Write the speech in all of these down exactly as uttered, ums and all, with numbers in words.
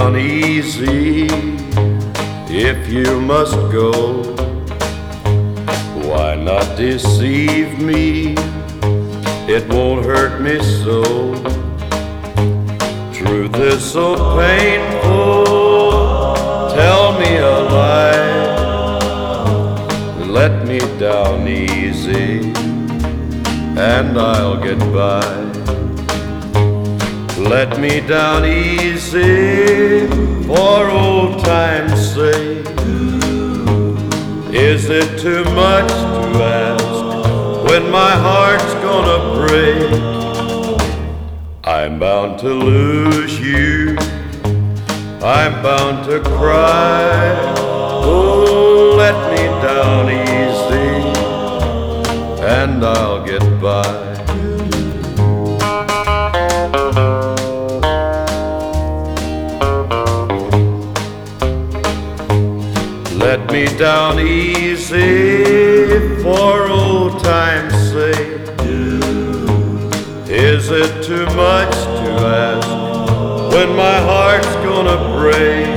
down easy if you must go. Why not deceive me? It won't hurt me so. Truth is so painful. Tell me a lie. Let me down easy and I'll get by. Let me down easy for old time's sake. Is it too much to ask when my heart's gonna break? I'm bound to lose you, I'm bound to cry. Oh, let me down easy and I'll get by. Let me down easy for old time's sake. Is it too much to ask when my heart's gonna break?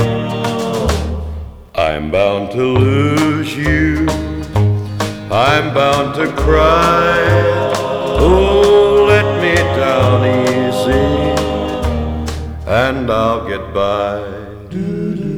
I'm bound to lose you, I'm bound to cry. Oh, let me down easy and I'll get by.